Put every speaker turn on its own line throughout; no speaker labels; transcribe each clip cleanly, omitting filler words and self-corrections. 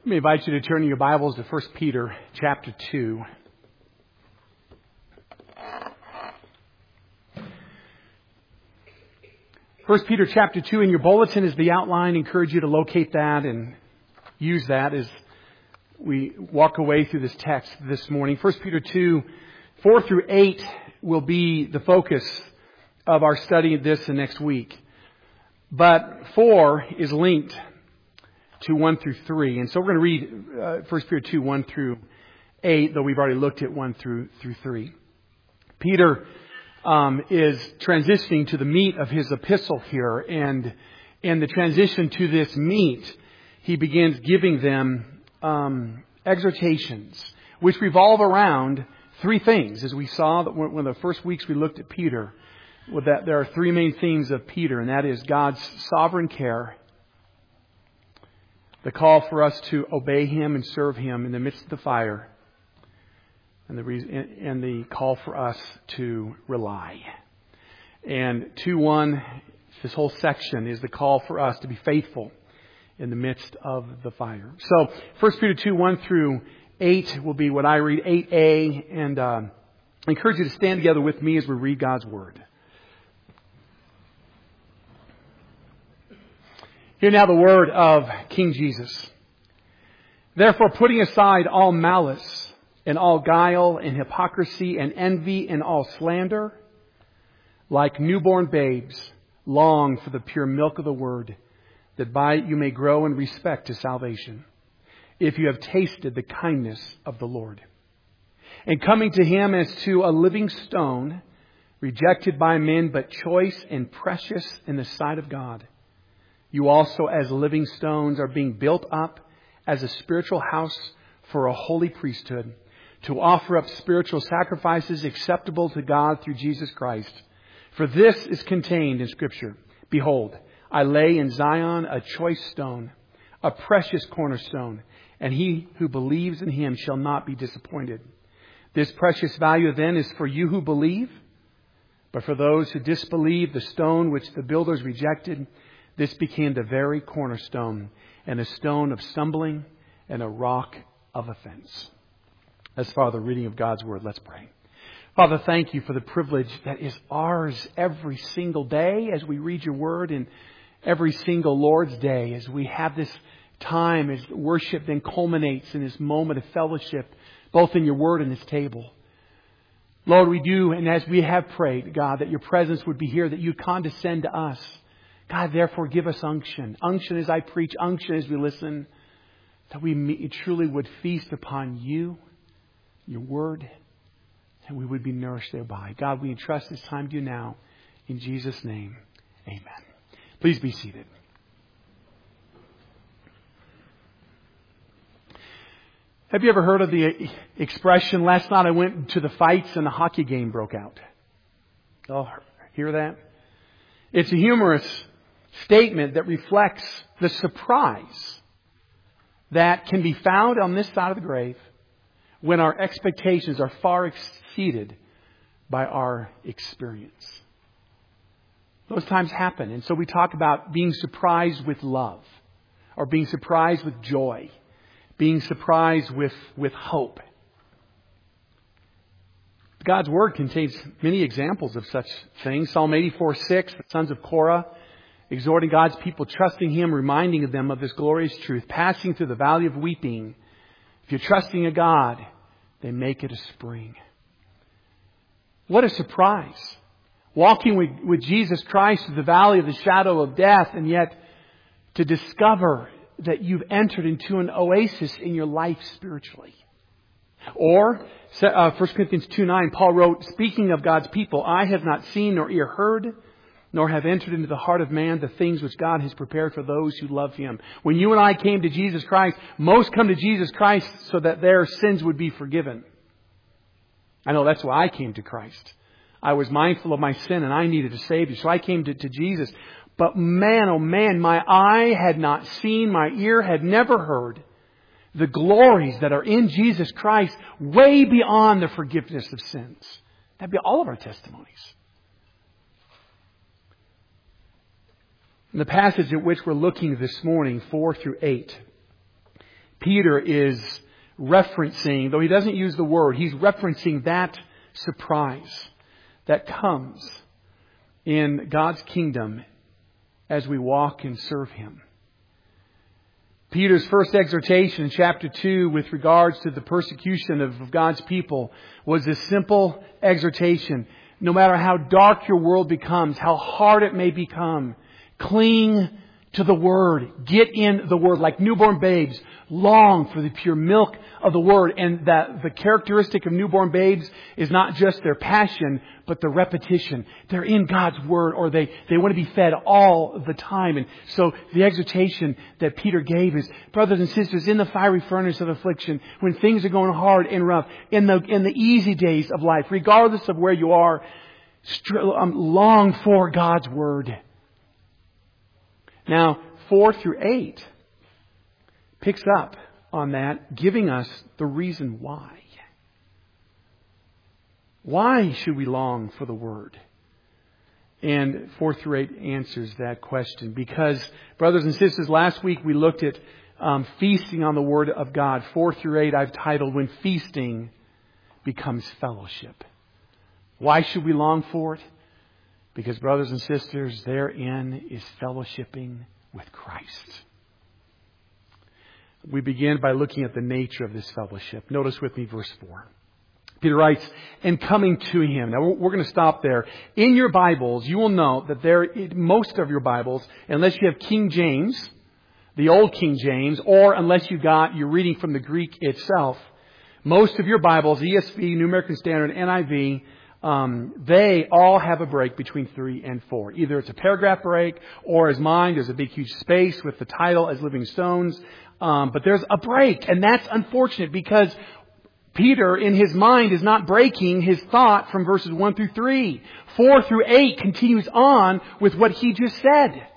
Let me invite you to turn your Bibles to 1 Peter chapter 2. First Peter chapter 2 in your bulletin is the outline. I encourage you to locate that and use that as we walk away through this text this morning. 1 Peter 2, 4 through 8 will be the focus of our study this and next week. But 4 is linked to 1 through 3. And so we're going to read 1 Peter 2, 1 through 8, though we've already looked at 1 through 3. Peter is transitioning to the meat of his epistle here. And in the transition to this meat, he begins giving them exhortations, which revolve around three things. As we saw that one of the first weeks we looked at Peter, that there are three main themes of Peter, and that is God's sovereign care, the call for us to obey Him and serve Him in the midst of the fire, and the call for us to rely. And 2:1, this whole section is the call for us to be faithful in the midst of the fire. So 1 Peter 2, 1 through 8 will be what I read, 8a, and I encourage you to stand together with me as we read God's Word. Hear now the word of King Jesus. Therefore, putting aside all malice and all guile and hypocrisy and envy and all slander, like newborn babes, long for the pure milk of the word, that by it you may grow in respect to salvation, if you have tasted the kindness of the Lord. And coming to Him as to a living stone, rejected by men, but choice and precious in the sight of God. You also, as living stones, are being built up as a spiritual house for a holy priesthood, to offer up spiritual sacrifices acceptable to God through Jesus Christ. For this is contained in Scripture. Behold, I lay in Zion a choice stone, a precious cornerstone, and he who believes in Him shall not be disappointed. This precious value then is for you who believe, but for those who disbelieve, the stone which the builders rejected, this became the very cornerstone, and a stone of stumbling and a rock of offense. As far as the reading of God's Word, let's pray. Father, thank you for the privilege that is ours every single day as we read your Word, and every single Lord's Day as we have this time as worship then culminates in this moment of fellowship, both in your Word and this table. Lord, we do, and as we have prayed, God, that your presence would be here, that you'd condescend to us. God, therefore, give us unction. Unction as I preach, unction as we listen, that we truly would feast upon you, your word, and we would be nourished thereby. God, we entrust this time to you now. In Jesus' name, amen. Please be seated. Have you ever heard of the expression, last night I went to the fights and the hockey game broke out? Oh, hear that? It's a humorous statement that reflects the surprise that can be found on this side of the grave when our expectations are far exceeded by our experience. Those times happen. And so we talk about being surprised with love, or being surprised with joy, being surprised with hope. God's Word contains many examples of such things. Psalm 84:6, the sons of Korah, exhorting God's people, trusting Him, reminding them of this glorious truth, passing through the valley of weeping. If you're trusting in God, then make it a spring. What a surprise. Walking with Jesus Christ through the valley of the shadow of death, and yet to discover that you've entered into an oasis in your life spiritually. Or 1 Corinthians 2:9, Paul wrote, speaking of God's people, I have not seen nor ear heard, nor have entered into the heart of man the things which God has prepared for those who love Him. When you and I came to Jesus Christ, most come to Jesus Christ so that their sins would be forgiven. I know that's why I came to Christ. I was mindful of my sin and I needed a Savior, so I came to Jesus. But man, oh man, my eye had not seen, my ear had never heard the glories that are in Jesus Christ, way beyond the forgiveness of sins. That'd be all of our testimonies. In the passage at which we're looking this morning, 4 through 8, Peter is referencing, though he doesn't use the word, he's referencing that surprise that comes in God's kingdom as we walk and serve Him. Peter's first exhortation in chapter 2 with regards to the persecution of God's people was this simple exhortation. No matter how dark your world becomes, how hard it may become, cling to the Word. Get in the Word. Like newborn babes, long for the pure milk of the Word. And that the characteristic of newborn babes is not just their passion, but the repetition. They're in God's Word, or they want to be fed all the time. And so the exhortation that Peter gave is, brothers and sisters, in the fiery furnace of affliction, when things are going hard and rough, in the easy days of life, regardless of where you are, long for God's Word. Now, 4 through 8 picks up on that, giving us the reason why. Why should we long for the Word? And 4 through 8 answers that question. Because, brothers and sisters, last week we looked at feasting on the Word of God. 4 through 8 I've titled, When Feasting Becomes Fellowship. Why should we long for it? Because, brothers and sisters, therein is fellowshipping with Christ. We begin by looking at the nature of this fellowship. Notice with me verse 4. Peter writes, and coming to Him. Now, we're going to stop there. In your Bibles, you will note that most of your Bibles, unless you have King James, the old King James, or unless you're reading from the Greek itself, most of your Bibles, ESV, New American Standard, NIV, they all have a break between 3 and 4. Either it's a paragraph break, or as mine, there's a big huge space with the title as Living Stones. But there's a break, and that's unfortunate because Peter, in his mind, is not breaking his thought from verses 1 through 3. 4 through 8 continues on with what he just said.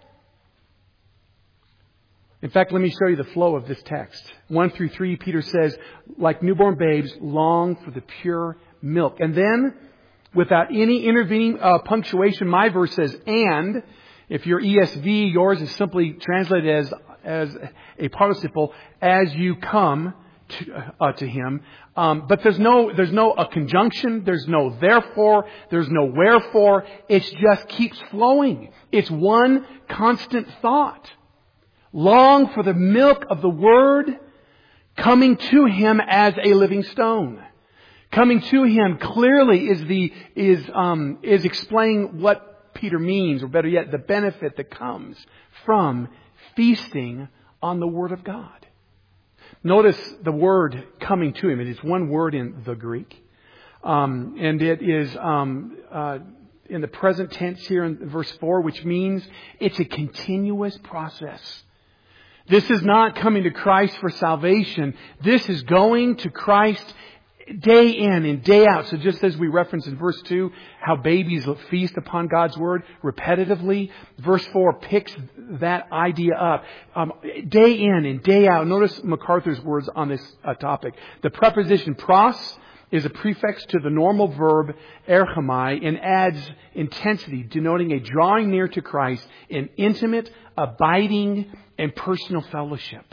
In fact, let me show you the flow of this text. 1 through 3, Peter says, like newborn babes, long for the pure milk. And then, without any intervening punctuation, my verse says, and, if your ESV, yours is simply translated as a participle, as you come to Him. But there's no a conjunction, there's no therefore, there's no wherefore. It just keeps flowing. It's one constant thought. Long for the milk of the Word, coming to Him as a living stone. Coming to Him clearly is explaining what Peter means, or better yet, the benefit that comes from feasting on the Word of God. Notice the word coming to Him. It is one word in the Greek. And it is in the present tense here in verse 4, which means it's a continuous process. This is not coming to Christ for salvation. This is going to Christ day in and day out. So just as we referenced in verse 2, how babies feast upon God's Word repetitively, verse 4 picks that idea up. Day in and day out. Notice MacArthur's words on this topic. The preposition pros is a prefix to the normal verb erchomai and adds intensity, denoting a drawing near to Christ in intimate, abiding, and personal fellowship.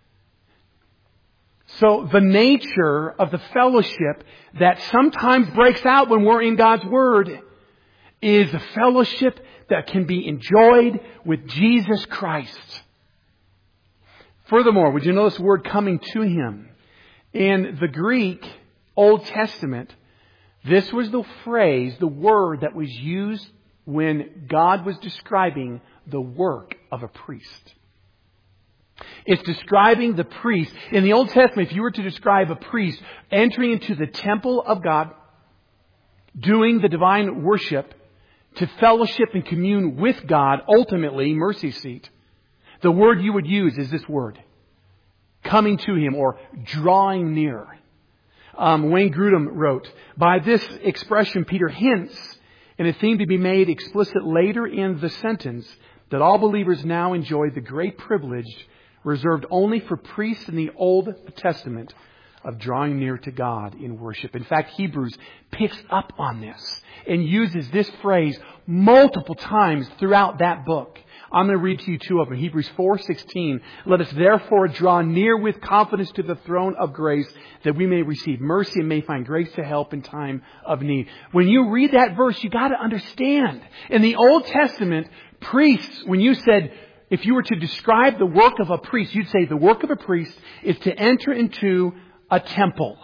So the nature of the fellowship that sometimes breaks out when we're in God's Word is a fellowship that can be enjoyed with Jesus Christ. Furthermore, would you notice the word coming to Him? In the Greek Old Testament, this was the phrase, the word that was used when God was describing the work of a priest. It's describing the priest. In the Old Testament, if you were to describe a priest entering into the temple of God, doing the divine worship, to fellowship and commune with God, ultimately, mercy seat, the word you would use is this word. Coming to Him or drawing near. Wayne Grudem wrote, by this expression, Peter hints in a theme to be made explicit later in the sentence that all believers now enjoy the great privilege reserved only for priests in the Old Testament of drawing near to God in worship. In fact, Hebrews picks up on this and uses this phrase multiple times throughout that book. I'm going to read to you two of them. Hebrews 4:16. Let us therefore draw near with confidence to the throne of grace that we may receive mercy and may find grace to help in time of need. When you read that verse, you got to understand. In the Old Testament, priests, when you said, if you were to describe the work of a priest, you'd say the work of a priest is to enter into a temple.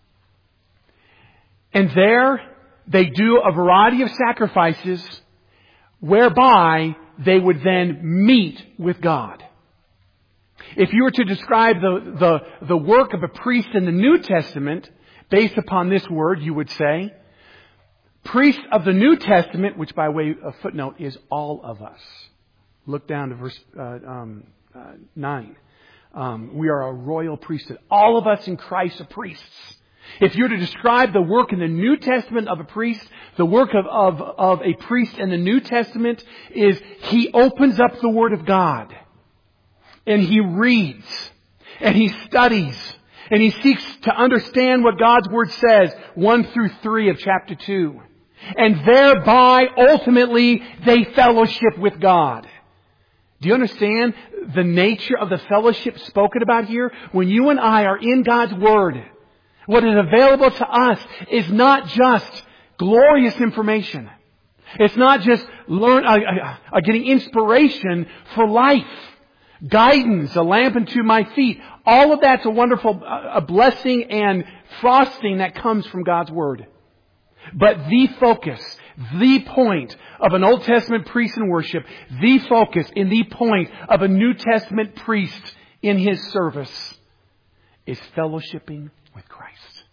And there they do a variety of sacrifices whereby they would then meet with God. If you were to describe the work of a priest in the New Testament, based upon this word, you would say, priest of the New Testament, which by way of footnote is all of us. Look down to verse 9. We are a royal priesthood. All of us in Christ are priests. If you were to describe the work in the New Testament of a priest, the work of a priest in the New Testament is he opens up the Word of God and he reads and he studies and he seeks to understand what God's Word says 1 through 3 of chapter 2. And thereby, ultimately, they fellowship with God. Do you understand the nature of the fellowship spoken about here? When you and I are in God's Word, what is available to us is not just glorious information. It's not just getting inspiration for life, guidance, a lamp unto my feet. All of that's a wonderful a blessing and frosting that comes from God's Word. But the focus, the point of an Old Testament priest in worship, the focus and the point of a New Testament priest in his service is fellowshipping with Christ.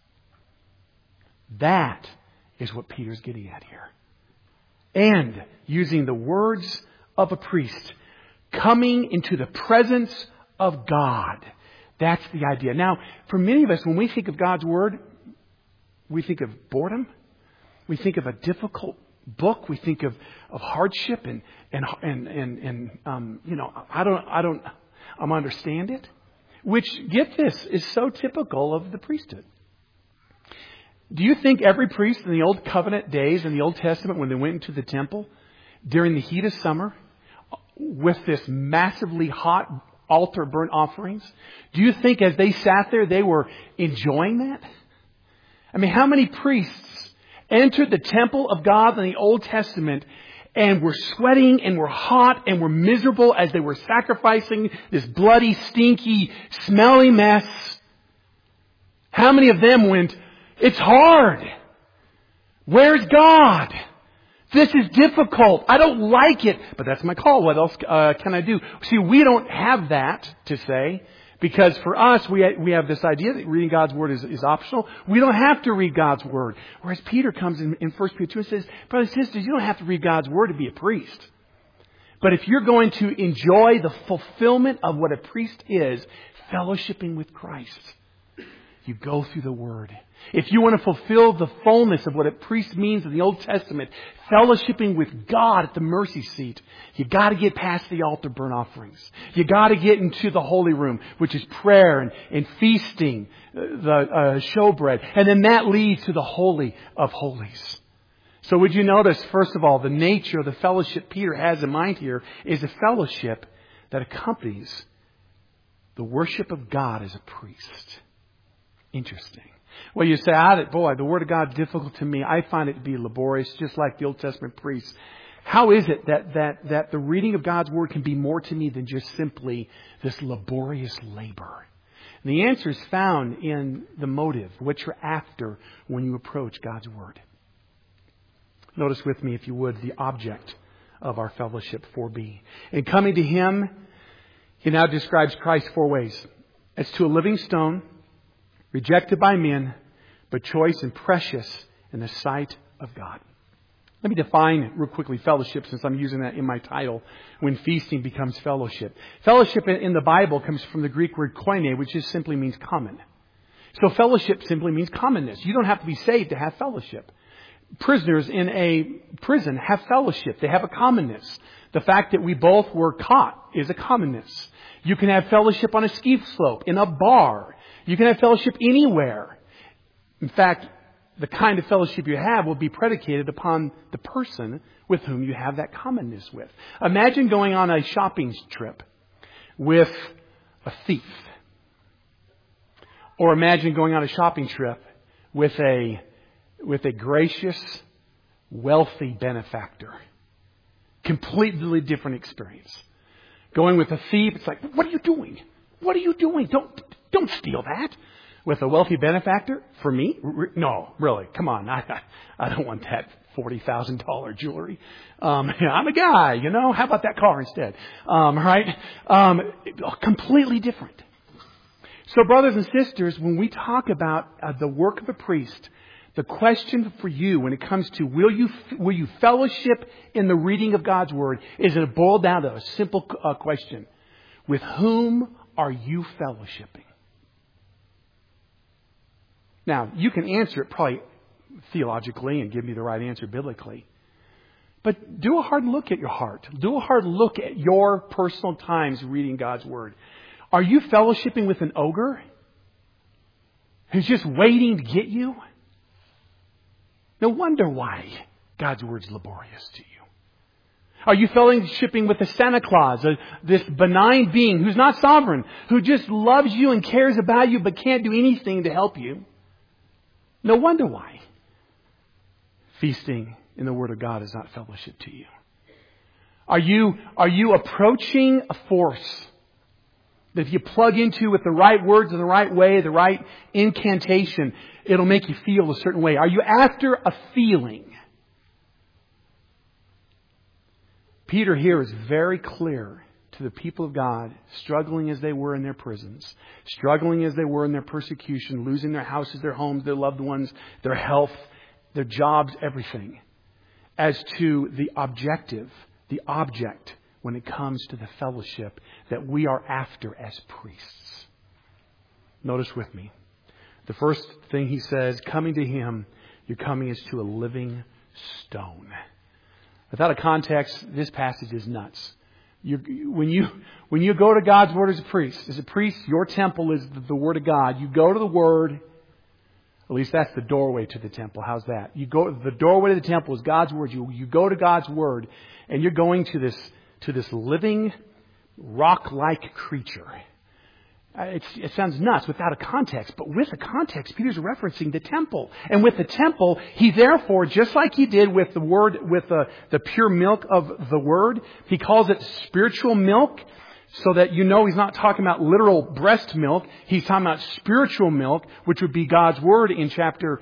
That is what Peter's getting at here. And using the words of a priest, coming into the presence of God. That's the idea. Now, for many of us, when we think of God's Word, we think of boredom. We think of a difficult book. We think of hardship and I don't understand it. Which, get this, is so typical of the priesthood. Do you think every priest in the Old Covenant days in the Old Testament, when they went into the temple during the heat of summer with this massively hot altar burnt offerings, do you think as they sat there they were enjoying that? I mean, how many priests entered the temple of God in the Old Testament and were sweating and were hot and were miserable as they were sacrificing this bloody, stinky, smelly mess? How many of them went, it's hard. Where's God? This is difficult. I don't like it. But that's my call. What else can I do? See, we don't have that to say. Because for us, we have this idea that reading God's Word is optional. We don't have to read God's Word. Whereas Peter comes in 1 Peter 2 and says, brothers and sisters, you don't have to read God's Word to be a priest. But if you're going to enjoy the fulfillment of what a priest is, fellowshipping with Christ, you go through the Word. If you want to fulfill the fullness of what a priest means in the Old Testament, fellowshipping with God at the mercy seat, you got to get past the altar burnt offerings. You got to get into the holy room, which is prayer and feasting, the showbread, and then that leads to the Holy of Holies. So would you notice, first of all, the nature of the fellowship Peter has in mind here is a fellowship that accompanies the worship of God as a priest. Interesting. Well, you say, the Word of God is difficult to me. I find it to be laborious, just like the Old Testament priests. How is it that the reading of God's Word can be more to me than just simply this laborious labor? And the answer is found in the motive, what you're after when you approach God's Word. Notice with me, if you would, the object of our fellowship 4b. In coming to Him, he now describes Christ 4 ways. As to a living stone, rejected by men, but choice and precious in the sight of God. Let me define real quickly fellowship, since I'm using that in my title, when feasting becomes fellowship. Fellowship in the Bible comes from the Greek word koine, which just simply means common. So fellowship simply means commonness. You don't have to be saved to have fellowship. Prisoners in a prison have fellowship. They have a commonness. The fact that we both were caught is a commonness. You can have fellowship on a ski slope, in a bar. You can have fellowship anywhere. In fact, the kind of fellowship you have will be predicated upon the person with whom you have that commonness with. Imagine going on a shopping trip with a thief. Or imagine going on a shopping trip with a gracious, wealthy benefactor. Completely different experience. Going with a thief, it's like, what are you doing? What are you doing? Don't steal that. With a wealthy benefactor, for me, no, really, come on. I don't want that $40,000 jewelry. I'm a guy, how about that car instead? Right? Completely different. So brothers and sisters, when we talk about the work of a priest, the question for you when it comes to will you fellowship in the reading of God's Word is it boiled down to a simple question. With whom are you fellowshipping? Now, you can answer it probably theologically and give me the right answer biblically. But do a hard look at your heart. Do a hard look at your personal times reading God's Word. Are you fellowshipping with an ogre who's just waiting to get you? No wonder why God's Word's laborious to you. Are you fellowshipping with a Santa Claus, this benign being who's not sovereign, who just loves you and cares about you but can't do anything to help you? No wonder why feasting in the Word of God is not fellowship to you. Are you approaching a force that if you plug into with the right words in the right way, the right incantation, it'll make you feel a certain way? Are you after a feeling? Peter here is very clear to the people of God, struggling as they were in their prisons, struggling as they were in their persecution, losing their houses, their homes, their loved ones, their health, their jobs, everything, as to the object when it comes to the fellowship that we are after as priests. Notice with me. The first thing he says, coming to Him, your coming is to a living stone. Without a context, this passage is nuts. When you go to God's Word as a priest, your temple is the Word of God. You go to the Word. At least that's the doorway to the temple. How's that? The doorway to the temple is God's Word. You go to God's Word, and you're going to this living, rock-like creature. It sounds nuts without a context, but with a context, Peter's referencing the temple. And with the temple, he therefore, just like he did with the Word, with the pure milk of the Word, he calls it spiritual milk, so that he's not talking about literal breast milk. He's talking about spiritual milk, which would be God's Word in chapter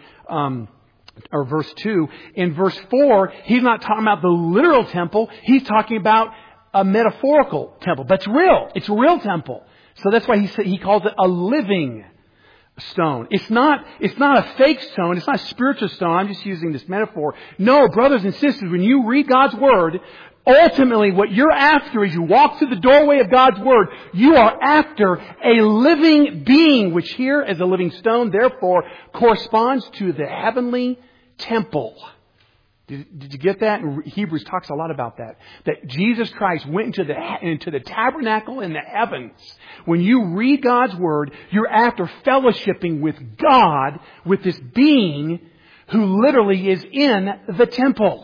or verse 2. In verse 4, he's not talking about the literal temple. He's talking about a metaphorical temple. That's real. It's a real temple. So that's why he calls it a living stone. It's not a fake stone. It's not a spiritual stone. I'm just using this metaphor. No, brothers and sisters, when you read God's Word, ultimately what you're after as you walk through the doorway of God's Word, you are after a living being, which here as a living stone, therefore, corresponds to the heavenly temple. Did you get that? And Hebrews talks a lot about that. That Jesus Christ went into the tabernacle in the heavens. When you read God's Word, you're after fellowshipping with God, with this being who literally is in the temple.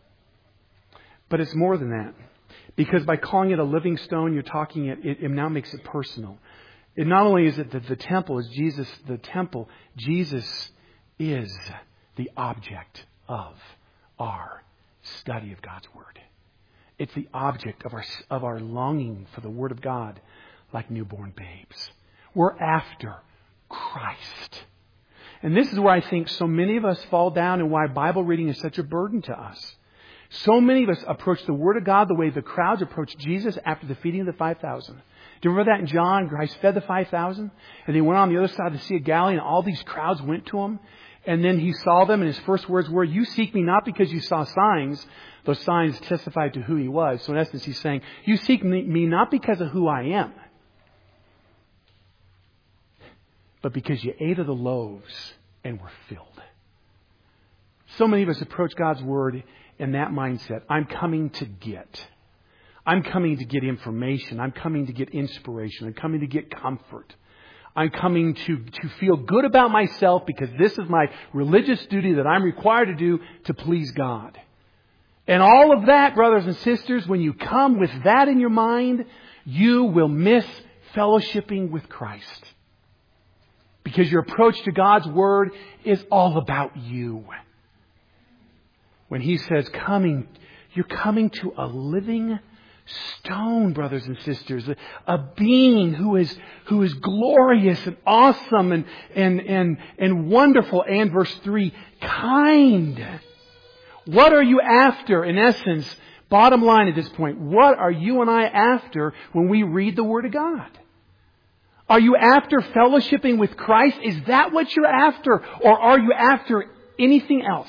But it's more than that. Because by calling it a living stone, it now makes it personal. It not only is it that the temple is Jesus, Jesus is the object of our study of God's Word. It's the object of our longing for the Word of God like newborn babes. We're after Christ. And this is where I think so many of us fall down and why Bible reading is such a burden to us. So many of us approach the Word of God the way the crowds approached Jesus after the feeding of the 5,000. Do you remember that in John? Christ fed the 5,000 and they went on the other side of the Sea of Galilee and all these crowds went to Him. And then He saw them and His first words were, you seek Me not because you saw signs. Those signs testified to who He was. So in essence, He's saying, you seek Me not because of who I am, but because you ate of the loaves and were filled. So many of us approach God's Word in that mindset. I'm coming to get. I'm coming to get information. I'm coming to get inspiration. I'm coming to get comfort. I'm coming to feel good about myself because this is my religious duty that I'm required to do to please God. And all of that, brothers and sisters, when you come with that in your mind, you will miss fellowshipping with Christ. Because your approach to God's Word is all about you. When He says you're coming to a living stone, brothers and sisters, a being who is glorious and awesome and wonderful. And verse 3, kind. What are you after, in essence? Bottom line at this point, what are you and I after when we read the Word of God? Are you after fellowshipping with Christ? Is that what you're after? Or are you after anything else?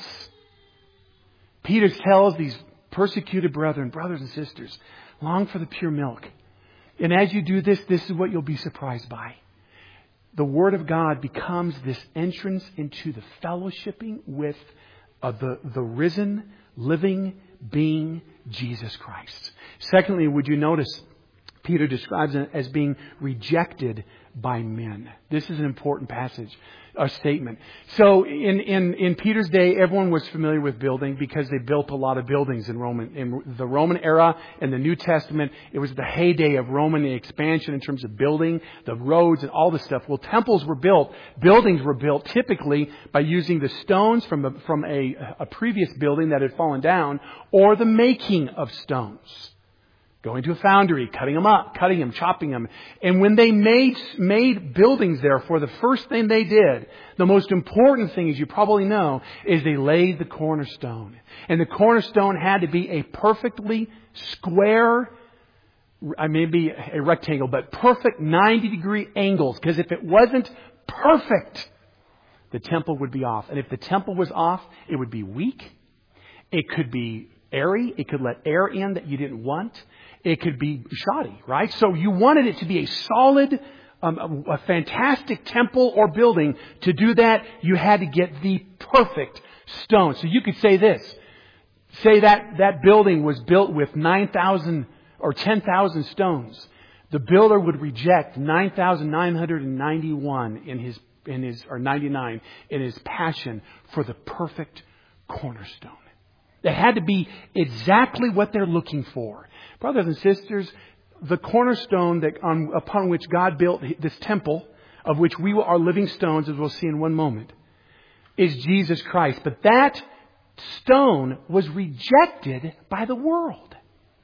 Peter tells these persecuted brethren, brothers and sisters, long for the pure milk. And as you do this, this is what you'll be surprised by. The Word of God becomes this entrance into the fellowshipping with the risen, living being, Jesus Christ. Secondly, would you notice Peter describes it as being rejected by men. This is an important passage, a statement. So in Peter's day, everyone was familiar with building because they built a lot of buildings in the Roman era and the New Testament. It was the heyday of Roman expansion in terms of building, the roads and all this stuff. Well, temples were built, buildings were built typically by using the stones from a previous building that had fallen down or the making of stones. Going to a foundry, cutting them up, chopping them. And when they made buildings, therefore, the first thing they did, the most important thing, as you probably know, is they laid the cornerstone. And the cornerstone had to be a perfectly square, maybe a rectangle, but perfect 90-degree angles. Because if it wasn't perfect, the temple would be off. And if the temple was off, it would be weak. It could be airy. It could let air in that you didn't want. It could be shoddy, right? So you wanted it to be a solid, a fantastic temple or building. To do that, you had to get the perfect stone. So you could say this. Say that building was built with 9,000 or 10,000 stones. The builder would reject 9,991 or 99 in his passion for the perfect cornerstone. It had to be exactly what they're looking for. Brothers and sisters, the cornerstone upon which God built this temple, of which we are living stones, as we'll see in one moment, is Jesus Christ. But that stone was rejected by the world.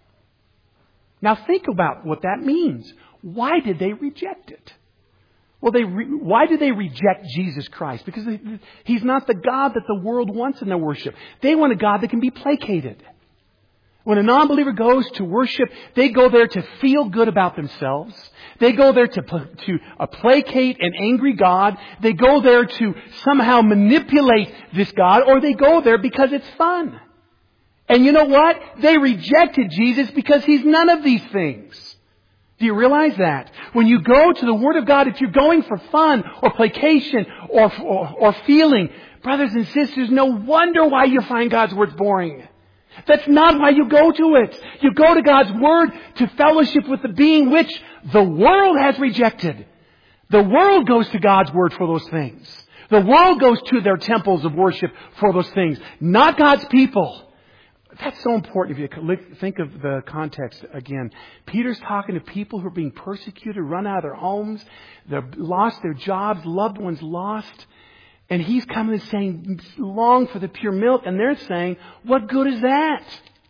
Now think about what that means. Why did they reject it? Well, why do they reject Jesus Christ? Because He's not the God that the world wants in their worship. They want a God that can be placated. When a non-believer goes to worship, they go there to feel good about themselves. They go there to placate an angry God. They go there to somehow manipulate this God, or they go there because it's fun. And you know what? They rejected Jesus because He's none of these things. Do you realize that? When you go to the Word of God, if you're going for fun or placation or feeling, brothers and sisters, no wonder why you find God's Word boring. That's not why you go to it. You go to God's Word to fellowship with the being which the world has rejected. The world goes to God's Word for those things. The world goes to their temples of worship for those things. Not God's people. That's so important if you think of the context again. Peter's talking to people who are being persecuted, run out of their homes, they've lost their jobs, loved ones lost. And he's coming and saying, long for the pure milk. And they're saying, what good is that?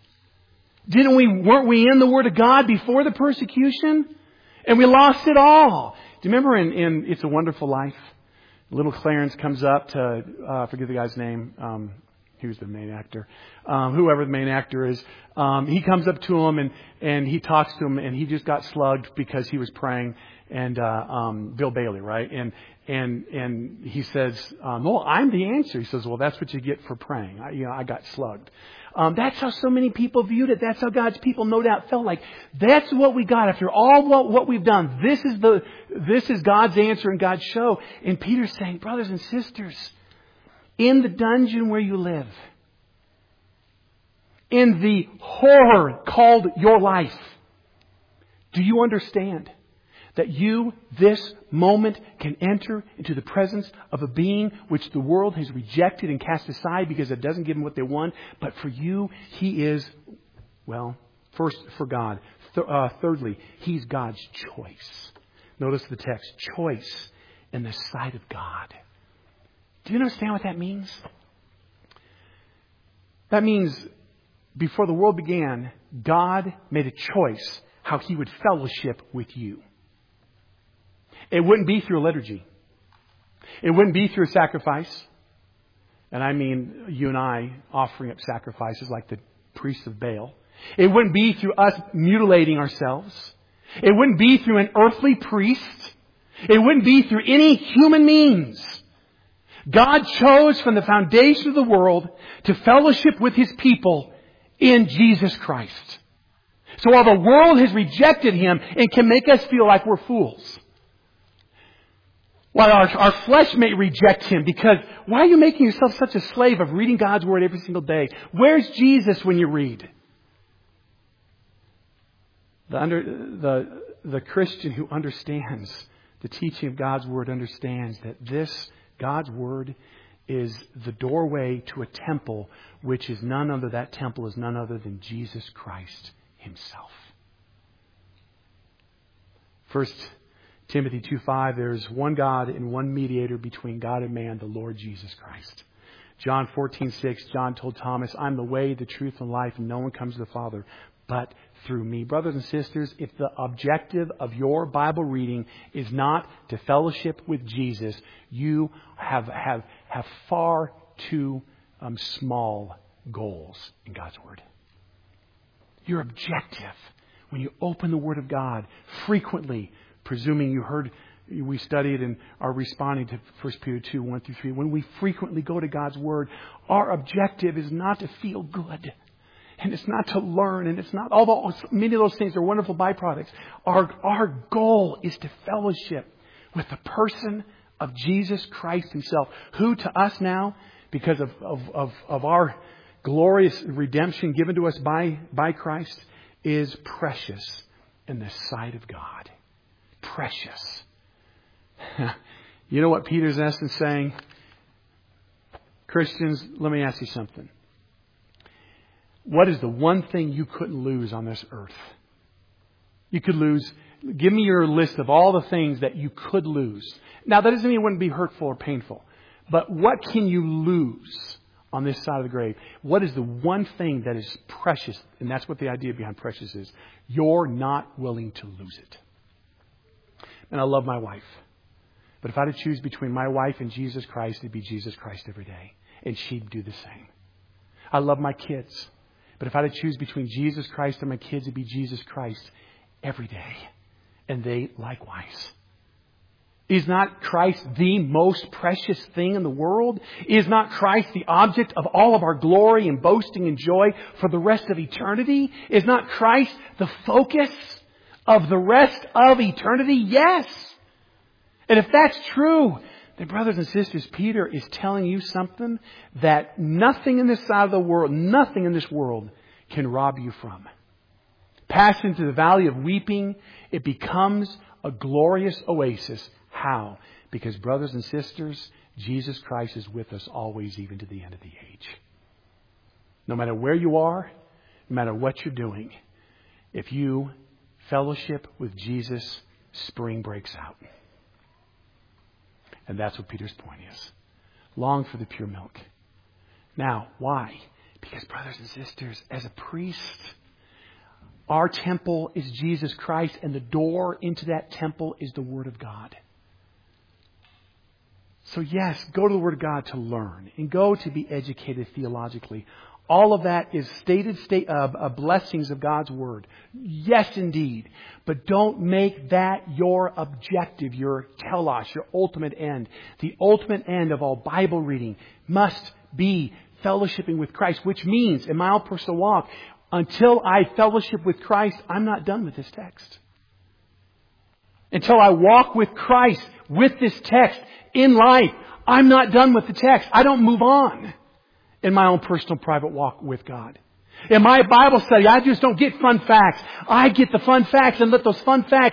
Weren't we in the Word of God before the persecution? And we lost it all. Do you remember in It's a Wonderful Life? Little Clarence comes up to, forget the guy's name, he was the main actor. Whoever the main actor is, he comes up to him and he talks to him, and he just got slugged because he was praying. And Bill Bailey, right? And he says, "No, I'm the answer." He says, "Well, that's what you get for praying. I got slugged." That's how so many people viewed it. That's how God's people, no doubt, felt like that's what we got after all what we've done. This is God's answer and God's show. And Peter's saying, brothers and sisters, in the dungeon where you live, in the horror called your life, do you understand That you, this moment, can enter into the presence of a being which the world has rejected and cast aside because it doesn't give them what they want. But for you, He is, well, first for God. Thirdly, He's God's choice. Notice the text, choice in the sight of God. Do you understand what that means? That means before the world began, God made a choice how He would fellowship with you. It wouldn't be through a liturgy. It wouldn't be through a sacrifice. And I mean you and I offering up sacrifices like the priests of Baal. It wouldn't be through us mutilating ourselves. It wouldn't be through an earthly priest. It wouldn't be through any human means. God chose from the foundation of the world to fellowship with His people in Jesus Christ. So while the world has rejected Him and can make us feel like we're fools, while our flesh may reject Him because why are you making yourself such a slave of reading God's Word every single day? Where's Jesus when you read? The Christian who understands the teaching of God's Word understands that this, God's Word, is the doorway to a temple which is none other, that temple is none other than Jesus Christ Himself. 1 Timothy 2:5, there's one God and one mediator between God and man, the Lord Jesus Christ. John 14:6, John told Thomas, I'm the way, the truth, and life, and no one comes to the Father but through me. Brothers and sisters, if the objective of your Bible reading is not to fellowship with Jesus, you have far too small goals in God's Word. Your objective, when you open the Word of God frequently, presuming you heard, we studied and are responding to 1 Peter 2, 1 through 3. When we frequently go to God's Word, our objective is not to feel good. And it's not to learn. And it's not, although many of those things are wonderful byproducts. Our goal is to fellowship with the person of Jesus Christ Himself. Who to us now, because of our glorious redemption given to us by Christ, is precious in the sight of God. Precious. You know what Peter's in essence saying? Christians, let me ask you something. What is the one thing you couldn't lose on this earth? You could lose. Give me your list of all the things that you could lose. Now, that doesn't mean it wouldn't be hurtful or painful. But what can you lose on this side of the grave? What is the one thing that is precious? And that's what the idea behind precious is. You're not willing to lose it. And I love my wife. But if I had to choose between my wife and Jesus Christ, it'd be Jesus Christ every day. And she'd do the same. I love my kids. But if I had to choose between Jesus Christ and my kids, it'd be Jesus Christ every day. And they likewise. Is not Christ the most precious thing in the world? Is not Christ the object of all of our glory and boasting and joy for the rest of eternity? Is not Christ the focus of the rest of eternity? Yes. And if that's true, then brothers and sisters, Peter is telling you something that nothing in this side of the world, nothing in this world can rob you from. Pass into the valley of weeping, it becomes a glorious oasis. How? Because brothers and sisters, Jesus Christ is with us always, even to the end of the age. No matter where you are, no matter what you're doing, if you fellowship with Jesus, spring breaks out. And that's what Peter's point is. Long for the pure milk. Now, why? Because brothers and sisters, as a priest, our temple is Jesus Christ, and the door into that temple is the Word of God. So yes, go to the Word of God to learn and go to be educated theologically. All of that is stated blessings of God's Word. Yes, indeed. But don't make that your objective, your telos, your ultimate end. The ultimate end of all Bible reading must be fellowshipping with Christ, which means, in my own personal walk, until I fellowship with Christ, I'm not done with this text. Until I walk with Christ with this text in life, I'm not done with the text. I don't move on in my own personal private walk with God. In my Bible study, I just don't get fun facts. I get the fun facts and let those fun facts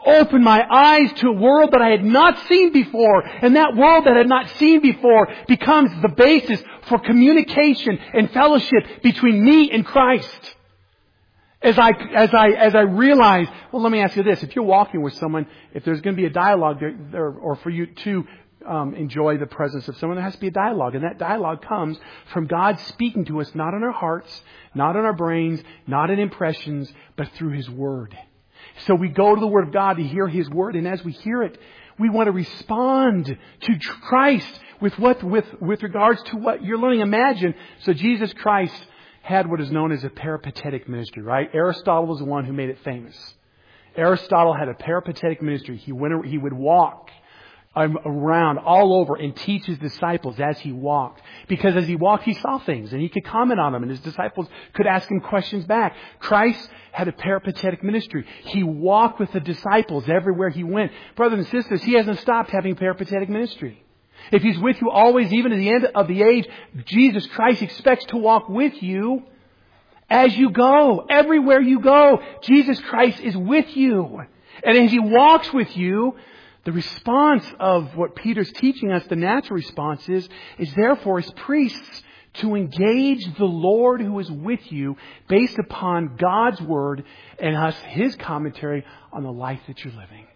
opened my eyes to a world that I had not seen before. And that world that I had not seen before becomes the basis for communication and fellowship between me and Christ. As I realize, well, let me ask you this. If you're walking with someone, if there's going to be a dialogue there or for you to enjoy the presence of someone, there has to be a dialogue. And that dialogue comes from God speaking to us, not in our hearts, not in our brains, not in impressions, but through His Word. So we go to the Word of God to hear His Word, and as we hear it, we want to respond to Christ with regards to what you're learning. Imagine, so Jesus Christ had what is known as a peripatetic ministry, right? Aristotle was the one who made it famous. Aristotle had a peripatetic ministry. He would walk around all over and teach his disciples as he walked. Because as he walked, he saw things and he could comment on them and his disciples could ask him questions back. Christ had a peripatetic ministry. He walked with the disciples everywhere he went. Brothers and sisters, He hasn't stopped having a peripatetic ministry. If He's with you always, even at the end of the age, Jesus Christ expects to walk with you as you go. Everywhere you go, Jesus Christ is with you. And as He walks with you, the response of what Peter's teaching us, the natural response is therefore as priests to engage the Lord who is with you based upon God's Word and His commentary on the life that you're living.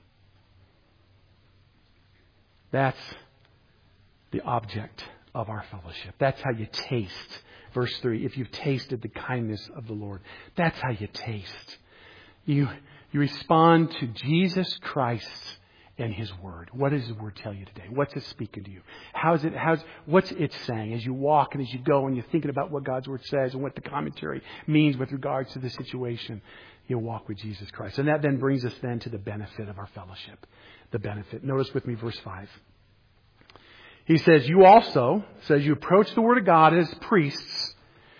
That's the object of our fellowship. That's how you taste. Verse 3, if you've tasted the kindness of the Lord, that's how you taste. You respond to Jesus Christ and His Word. What does His Word tell you today? What's it speaking to you? What's it saying as you walk and as you go and you're thinking about what God's Word says and what the commentary means with regards to the situation? You'll walk with Jesus Christ. And that then brings us then to the benefit of our fellowship. The benefit. Notice with me verse 5. He says, you approach the Word of God as priests,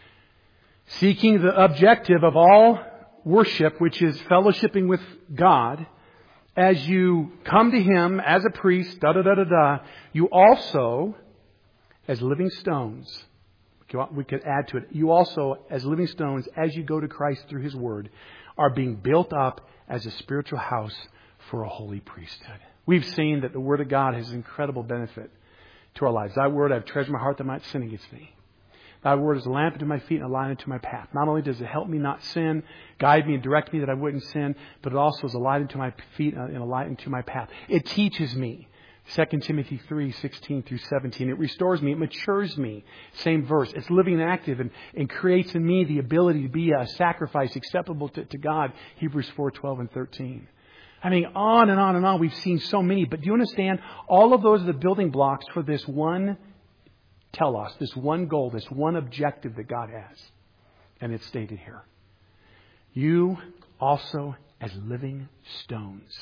seeking the objective of all worship, which is fellowshipping with God. As you come to Him as a priest, you also, as living stones, we could add to it, you also, as living stones, as you go to Christ through His Word, are being built up as a spiritual house for a holy priesthood. We've seen that the Word of God has incredible benefit to our lives. Thy Word I have treasured in my heart that I might sin against Thee. Thy Word is a lamp unto my feet and a light unto my path. Not only does it help me not sin, guide me and direct me that I wouldn't sin, but it also is a light unto my feet and a light unto my path. It teaches me. 2 Timothy 3:16 through 17. It restores me. It matures me. Same verse. It's living and active and creates in me the ability to be a sacrifice acceptable to God. Hebrews 4:12 and 13. I mean, on and on and on. We've seen so many. But do you understand? All of those are the building blocks for this one telos, this one goal, this one objective that God has. And it's stated here. You also as living stones.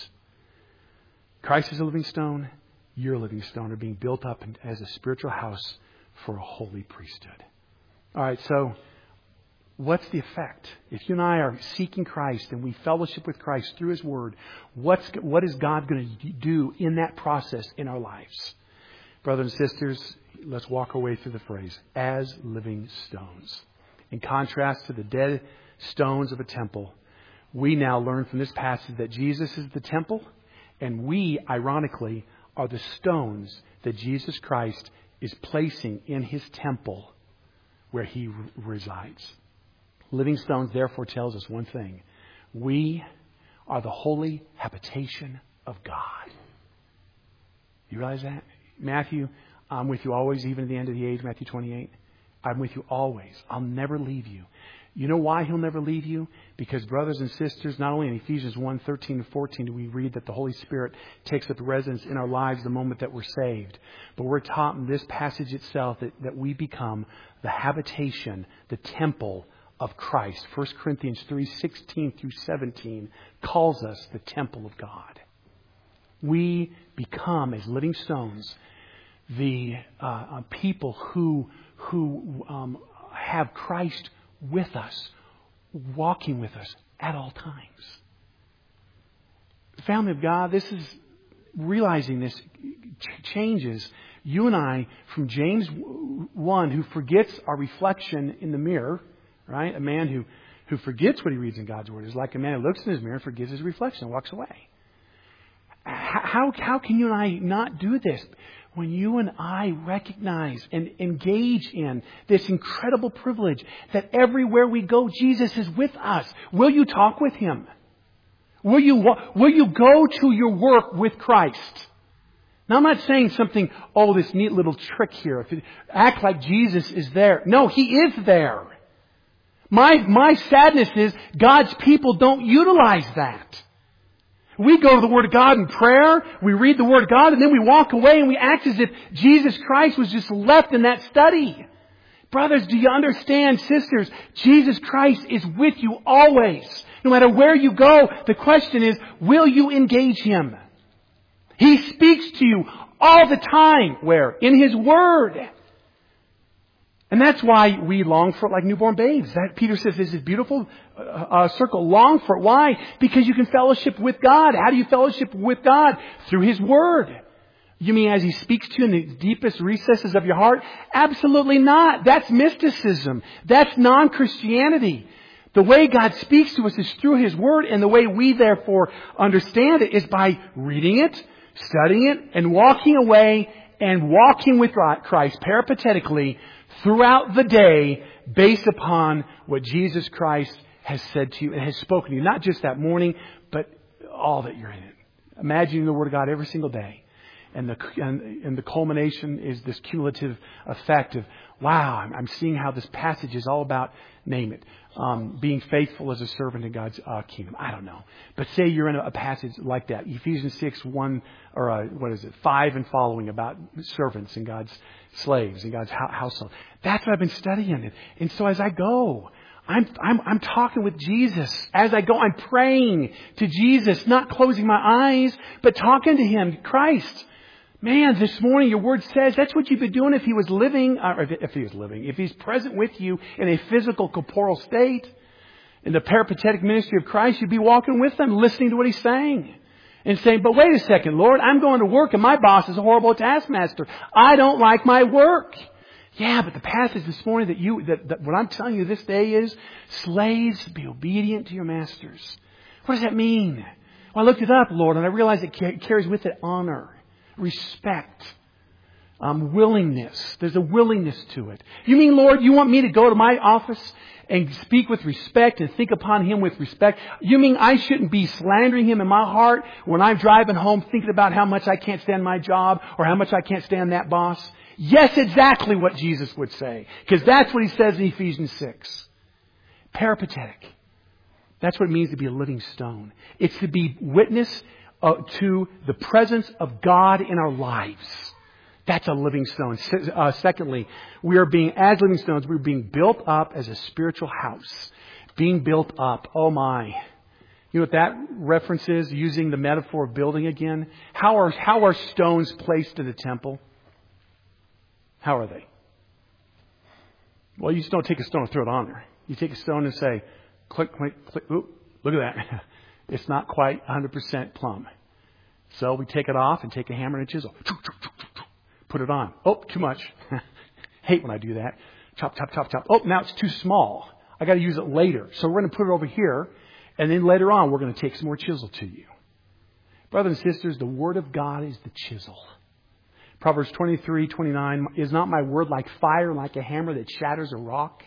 Christ is a living stone. You're a living stone, are being built up as a spiritual house for a holy priesthood. All right, so what's the effect? If you and I are seeking Christ and we fellowship with Christ through His Word, what is God going to do in that process in our lives? Brothers and sisters, let's walk our way through the phrase, as living stones. In contrast to the dead stones of a temple, we now learn from this passage that Jesus is the temple, and we, ironically, are the stones that Jesus Christ is placing in His temple where He resides. Living stones, therefore, tells us one thing. We are the holy habitation of God. You realize that? Matthew, I'm with you always, even at the end of the age, Matthew 28. I'm with you always. I'll never leave you. You know why He'll never leave you? Because, brothers and sisters, not only in Ephesians 1:13 and 14 do we read that the Holy Spirit takes up residence in our lives the moment that we're saved, but we're taught in this passage itself that we become the habitation, the temple of Christ. 1 Corinthians 3:16 through 17 calls us the temple of God. We become, as living stones, the people who have Christ with us, walking with us at all times. The family of God, this is realizing this changes you and I from James 1, who forgets our reflection in the mirror, right? A man who forgets what he reads in God's Word is like a man who looks in his mirror and forgets his reflection and walks away. How can you and I not do this? When you and I recognize and engage in this incredible privilege that everywhere we go, Jesus is with us. Will you talk with Him? Will you go to your work with Christ? Now, I'm not saying something, this neat little trick here. Act like Jesus is there. No, He is there. My sadness is God's people don't utilize that. We go to the Word of God in prayer, we read the Word of God, and then we walk away and we act as if Jesus Christ was just left in that study. Brothers, do you understand, sisters? Jesus Christ is with you always. No matter where you go, the question is, will you engage Him? He speaks to you all the time. Where? In His Word. And that's why we long for it like newborn babes. That Peter says this is beautiful circle. Long for it. Why? Because you can fellowship with God. How do you fellowship with God? Through His Word. You mean as He speaks to you in the deepest recesses of your heart? Absolutely not. That's mysticism. That's non-Christianity. The way God speaks to us is through His Word, and the way we therefore understand it is by reading it, studying it, and walking away and walking with Christ peripatetically throughout the day based upon what Jesus Christ has said to you and has spoken to you. Not just that morning, but all that you're in it. Imagining the Word of God every single day. And the culmination is this cumulative effect of, wow, I'm seeing how this passage is all about, name it, being faithful as a servant in God's kingdom. I don't know. But say you're in a passage like that. Ephesians 6, 5 and following about servants and God's slaves and God's household. That's what I've been studying. And so as I go, I'm talking with Jesus. As I go, I'm praying to Jesus, not closing my eyes, but talking to Him, Christ. Man, this morning your Word says that's what you'd be doing if He was living, if He's present with you in a physical, corporeal state. In the peripatetic ministry of Christ, you'd be walking with Him, listening to what He's saying. And saying, but wait a second, Lord, I'm going to work and my boss is a horrible taskmaster. I don't like my work. Yeah, but the passage this morning that what I'm telling you this day is, slaves, be obedient to your masters. What does that mean? Well, I looked it up, Lord, and I realized it carries with it honor, respect, willingness. There's a willingness to it. You mean, Lord, you want me to go to my office and speak with respect and think upon Him with respect? You mean I shouldn't be slandering Him in my heart when I'm driving home thinking about how much I can't stand my job or how much I can't stand that boss? Yes, exactly what Jesus would say. Because that's what He says in Ephesians 6. Peripatetic. That's what it means to be a living stone. It's to be witness to the presence of God in our lives. That's a living stone. Secondly, as living stones, we're being built up as a spiritual house. Being built up. Oh my. You know what that reference is? Using the metaphor of building again. How are stones placed in the temple? How are they? Well, you just don't take a stone and throw it on there. You take a stone and say, click, click, click. Ooh, look at that. It's not quite 100% plumb. So we take it off and take a hammer and a chisel. Put it on. Oh, too much. Hate when I do that. Chop, chop, chop, chop. Oh, now it's too small. I got to use it later. So we're going to put it over here. And then later on, we're going to take some more chisel to you. Brothers and sisters, the Word of God is the chisel. Proverbs 23:29, is not my word like fire, like a hammer that shatters a rock?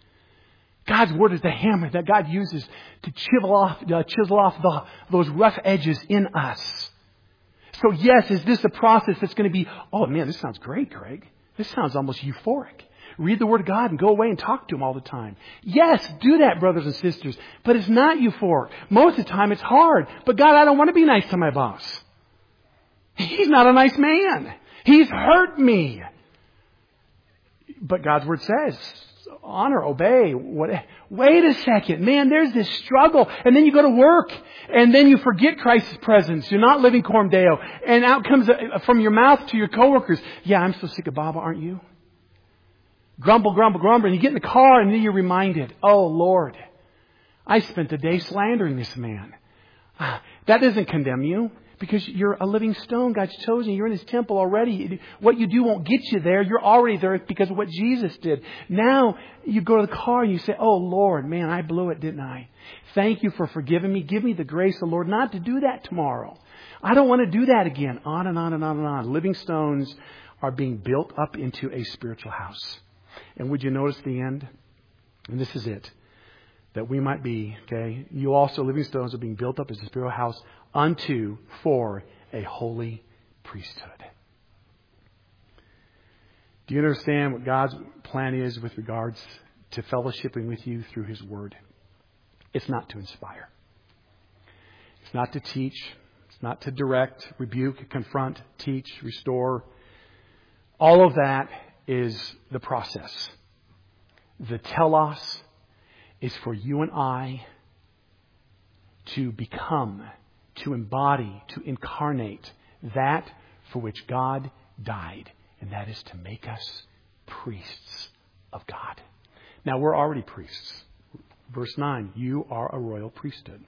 God's Word is the hammer that God uses to chisel off those rough edges in us. So yes, is this a process that's going to be, oh man, this sounds great, Greg. This sounds almost euphoric. Read the Word of God and go away and talk to Him all the time. Yes, do that, brothers and sisters. But it's not euphoric. Most of the time it's hard. But God, I don't want to be nice to my boss. He's not a nice man. He's hurt me. But God's Word says, honor, obey. Wait a second. Man, there's this struggle. And then you go to work. And then you forget Christ's presence. You're not living Coram Deo. And out comes from your mouth to your coworkers, yeah, I'm so sick of Baba, aren't you? Grumble, grumble, grumble. And you get in the car and then you're reminded, oh Lord, I spent the day slandering this man. That doesn't condemn you. Because you're a living stone. God's chosen you. You're in His temple already. What you do won't get you there. You're already there because of what Jesus did. Now you go to the car and you say, oh Lord, man, I blew it, didn't I? Thank you for forgiving me. Give me the grace, oh Lord, not to do that tomorrow. I don't want to do that again. On and on and on and on. Living stones are being built up into a spiritual house. And would you notice the end? And this is it. That we might be, okay, you also, living stones, are being built up as a spiritual house for a holy priesthood. Do you understand what God's plan is with regards to fellowshipping with you through His Word? It's not to inspire. It's not to teach. It's not to direct, rebuke, confront, teach, restore. All of that is the process. The telos is for you and I to become, to embody, to incarnate that for which God died. And that is to make us priests of God. Now, we're already priests. Verse 9, you are a royal priesthood.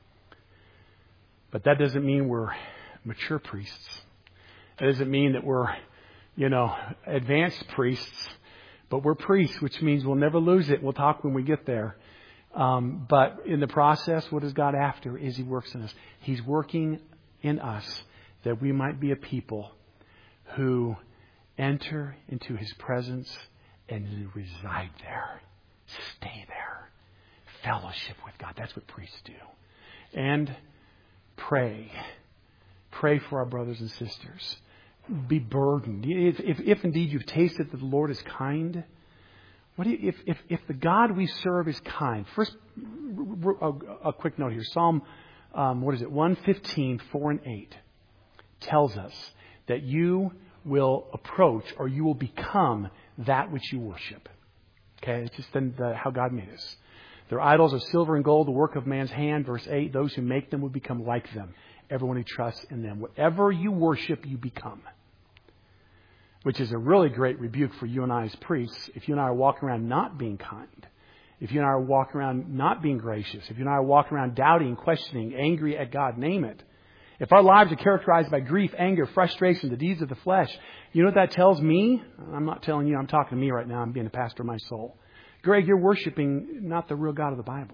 But that doesn't mean we're mature priests. That doesn't mean that we're, advanced priests. But we're priests, which means we'll never lose it. We'll talk when we get there. But in the process, what is God after? Is He works in us. He's working in us that we might be a people who enter into His presence and reside there. Stay there. Fellowship with God. That's what priests do. And pray. Pray for our brothers and sisters. Be burdened. If indeed you've tasted that the Lord is kind, if the God we serve is kind? First, a quick note here. Psalm, 115, 4 and 8 tells us that you will approach or you will become that which you worship. Okay, it's just how God made us. Their idols are silver and gold, the work of man's hand. Verse 8, those who make them will become like them. Everyone who trusts in them. Whatever you worship, you become. Which is a really great rebuke for you and I as priests. If you and I are walking around not being kind, if you and I are walking around not being gracious, if you and I are walking around doubting, questioning, angry at God, name it. If our lives are characterized by grief, anger, frustration, the deeds of the flesh, you know what that tells me? I'm not telling you, I'm talking to me right now. I'm being a pastor of my soul. Greg, you're worshiping not the real God of the Bible.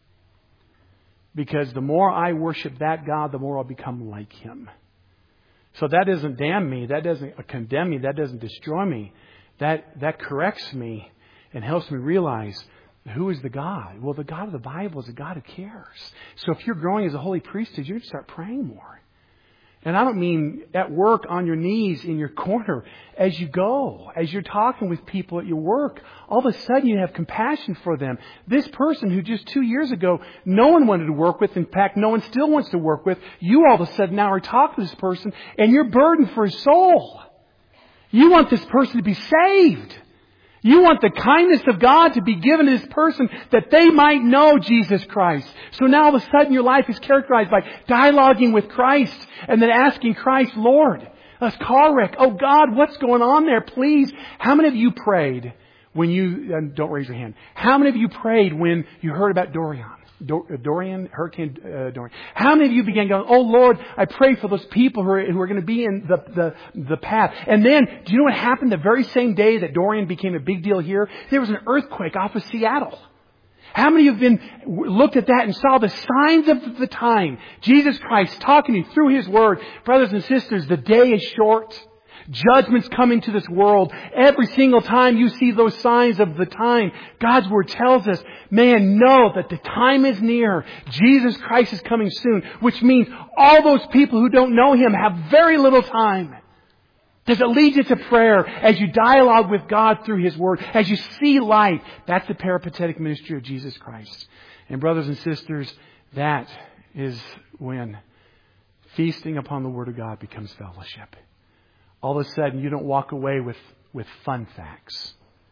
Because the more I worship that God, the more I'll become like Him. So that doesn't damn me. That doesn't condemn me. That doesn't destroy me. That corrects me and helps me realize who is the God. Well, the God of the Bible is a God who cares. So if you're growing as a holy priesthood, you're going to start praying more. And I don't mean at work on your knees in your corner. As you go, as you're talking with people at your work, all of a sudden you have compassion for them. This person who just 2 years ago no one wanted to work with, in fact, no one still wants to work with, you all of a sudden now are talking to this person and you're burdened for his soul. You want this person to be saved. You want the kindness of God to be given to this person that they might know Jesus Christ. So now all of a sudden your life is characterized by dialoguing with Christ and then asking Christ, Lord, this car wreck. Oh God, what's going on there? Please. How many of you prayed when you, don't raise your hand. How many of you prayed when you heard about Hurricane Dorian? How many of you began going, oh Lord, I pray for those people who are going to be in the path. And then, do you know what happened the very same day that Dorian became a big deal here? There was an earthquake off of Seattle. How many of you have looked at that and saw the signs of the time? Jesus Christ talking to you through His Word. Brothers and sisters, the day is short. Judgment's coming to this world. Every single time you see those signs of the time, God's Word tells us, man, know that the time is near. Jesus Christ is coming soon, which means all those people who don't know Him have very little time. Does it lead you to prayer as you dialogue with God through His Word, as you see light? That's the peripatetic ministry of Jesus Christ. And brothers and sisters, that is when feasting upon the Word of God becomes fellowship. All of a sudden, you don't walk away with fun facts.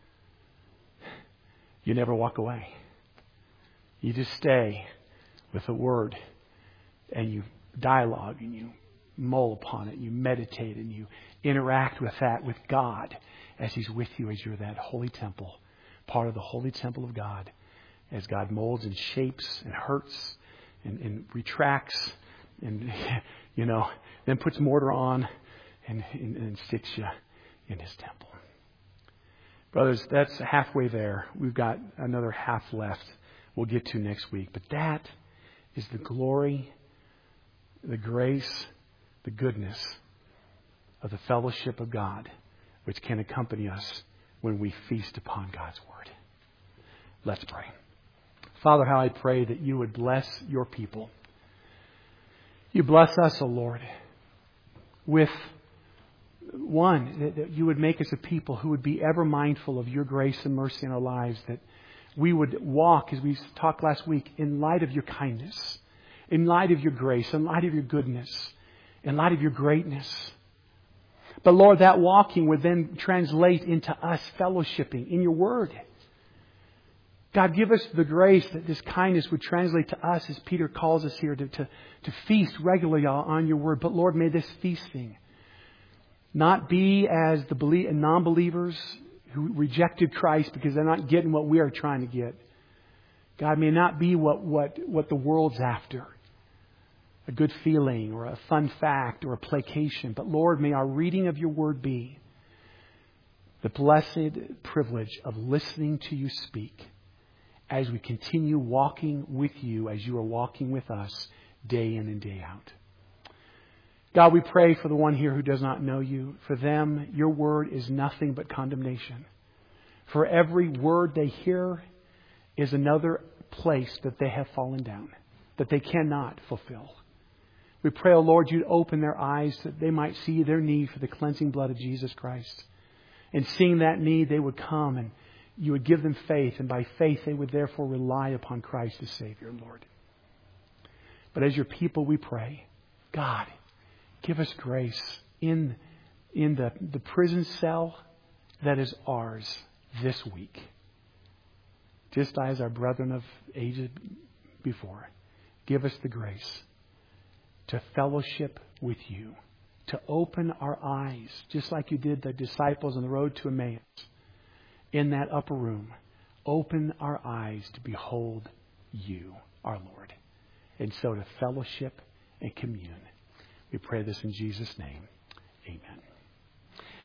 You never walk away. You just stay with the Word and you dialogue and you mull upon it. You meditate and you interact with that, with God, as He's with you, as you're that holy temple, part of the holy temple of God, as God molds and shapes and hurts and retracts and, then puts mortar on and sticks you in His temple. Brothers, that's halfway there. We've got another half left we'll get to next week. But that is the glory, the grace, the goodness of the fellowship of God, which can accompany us when we feast upon God's Word. Let's pray. Father, how I pray that you would bless your people. You bless us, O Lord, with one, that you would make us a people who would be ever mindful of your grace and mercy in our lives, that we would walk, as we talked last week, in light of your kindness, in light of your grace, in light of your goodness, in light of your greatness. But Lord, that walking would then translate into us fellowshipping in your Word. God, give us the grace that this kindness would translate to us, as Peter calls us here, to feast regularly on your Word. But Lord, may this feasting not be as the non-believers who rejected Christ because they're not getting what we are trying to get. God, may not be what the world's after. A good feeling or a fun fact or a placation. But Lord, may our reading of your Word be the blessed privilege of listening to you speak as we continue walking with you as you are walking with us day in and day out. God, we pray for the one here who does not know you. For them, your word is nothing but condemnation. For every word they hear is another place that they have fallen down, that they cannot fulfill. We pray, O Lord, you'd open their eyes that they might see their need for the cleansing blood of Jesus Christ. And seeing that need, they would come and you would give them faith. And by faith, they would therefore rely upon Christ as Savior, Lord. But as your people, we pray, God, give us grace in the prison cell that is ours this week. Just as our brethren of ages before, give us the grace to fellowship with you, to open our eyes, just like you did the disciples on the road to Emmaus in that upper room. Open our eyes to behold you, our Lord, and so to fellowship and commune. We pray this in Jesus' name.